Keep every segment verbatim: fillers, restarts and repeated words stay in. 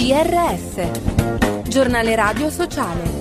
G R S, Giornale Radio Sociale.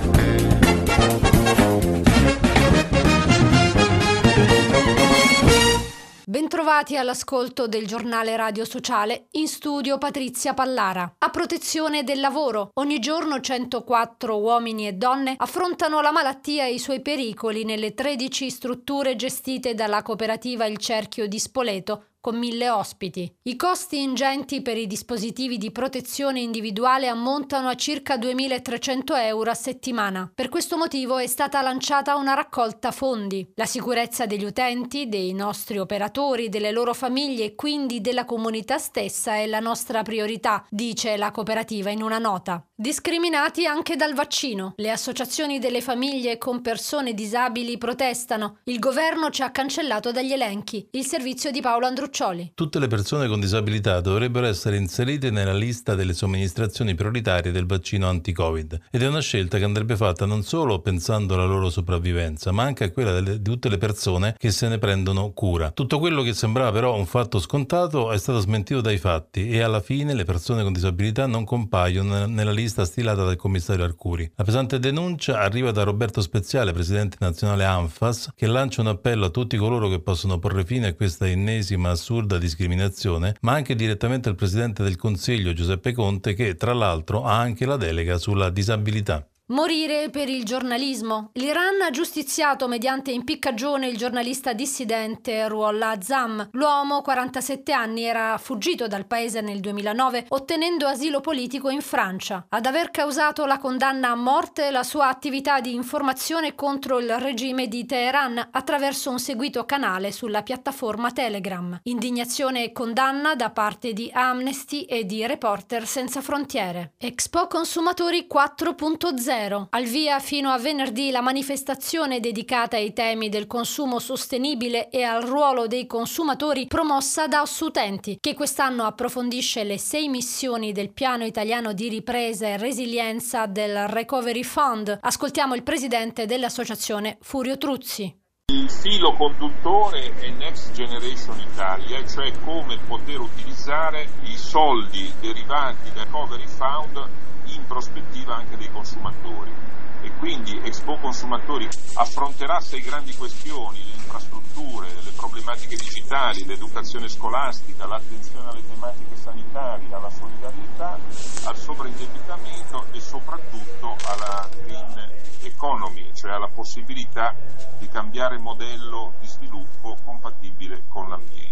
Bentrovati all'ascolto del Giornale Radio Sociale, in studio Patrizia Pallara. A protezione del lavoro, ogni giorno centoquattro uomini e donne affrontano la malattia e i suoi pericoli nelle tredici strutture gestite dalla cooperativa Il Cerchio di Spoleto, con mille ospiti. I costi ingenti per i dispositivi di protezione individuale ammontano a circa duemilatrecento euro a settimana. Per questo motivo è stata lanciata una raccolta fondi. La sicurezza degli utenti, dei nostri operatori, delle loro famiglie e quindi della comunità stessa è la nostra priorità, dice la cooperativa in una nota. Discriminati anche dal vaccino. Le associazioni delle famiglie con persone disabili protestano. Il governo ci ha cancellato dagli elenchi. Il servizio di Paolo Andruccioli. Tutte le persone con disabilità dovrebbero essere inserite nella lista delle somministrazioni prioritarie del vaccino anti-Covid ed è una scelta che andrebbe fatta non solo pensando alla loro sopravvivenza, ma anche a quella delle, di tutte le persone che se ne prendono cura. Tutto quello che sembrava però un fatto scontato è stato smentito dai fatti e alla fine le persone con disabilità non compaiono nella lista stilata dal commissario Arcuri. La pesante denuncia arriva da Roberto Speziale, presidente nazionale ANFAS, che lancia un appello a tutti coloro che possono porre fine a questa ennesima assurda discriminazione, ma anche direttamente al Presidente del Consiglio Giuseppe Conte, che tra l'altro ha anche la delega sulla disabilità. Morire per il giornalismo. L'Iran ha giustiziato mediante impiccagione il giornalista dissidente Ruhollah Azzam. L'uomo, quarantasette anni, era fuggito dal paese nel duemilanove ottenendo asilo politico in Francia. Ad aver causato la condanna a morte la sua attività di informazione contro il regime di Teheran attraverso un seguito canale sulla piattaforma Telegram. Indignazione e condanna da parte di Amnesty e di Reporter Senza Frontiere. Expo Consumatori quattro punto zero. Al via fino a venerdì la manifestazione dedicata ai temi del consumo sostenibile e al ruolo dei consumatori promossa da Assutenti, che quest'anno approfondisce le sei missioni del piano italiano di ripresa e resilienza del Recovery Fund. Ascoltiamo il presidente dell'associazione Furio Truzzi. Il filo conduttore è Next Generation Italia, cioè come poter utilizzare i soldi derivanti dal Recovery Fund in prospettiva anche dei consumatori. E quindi Expo Consumatori affronterà sei grandi questioni: le infrastrutture, le problematiche digitali, l'educazione scolastica, l'attenzione alle tematiche sanitarie, alla solidarietà, al sovraindebitamento e soprattutto alla green economy, cioè alla possibilità di cambiare modello di sviluppo compatibile con l'ambiente.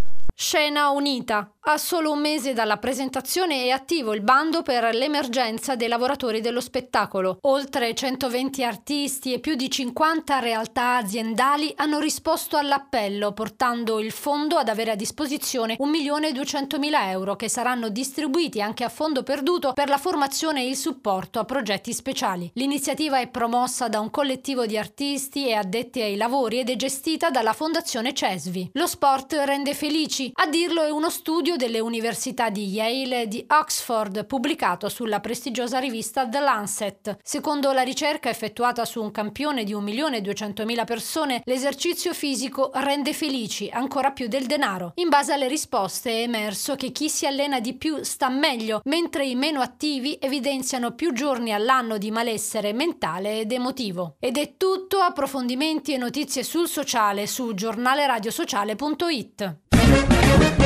Scena Unita. A solo un mese dalla presentazione è attivo il bando per l'emergenza dei lavoratori dello spettacolo. Oltre centoventi artisti e più di cinquanta realtà aziendali hanno risposto all'appello, portando il fondo ad avere a disposizione un milione duecentomila euro che saranno distribuiti anche a fondo perduto per la formazione e il supporto a progetti speciali. L'iniziativa è promossa da un collettivo di artisti e addetti ai lavori ed è gestita dalla Fondazione Cesvi. Lo sport rende felici. A dirlo è uno studio delle università di Yale e di Oxford pubblicato sulla prestigiosa rivista The Lancet. Secondo la ricerca effettuata su un campione di un milione duecentomila persone, l'esercizio fisico rende felici ancora più del denaro. In base alle risposte è emerso che chi si allena di più sta meglio, mentre i meno attivi evidenziano più giorni all'anno di malessere mentale ed emotivo. Ed è tutto. Approfondimenti e notizie sul sociale su giornaleradiosociale punto it.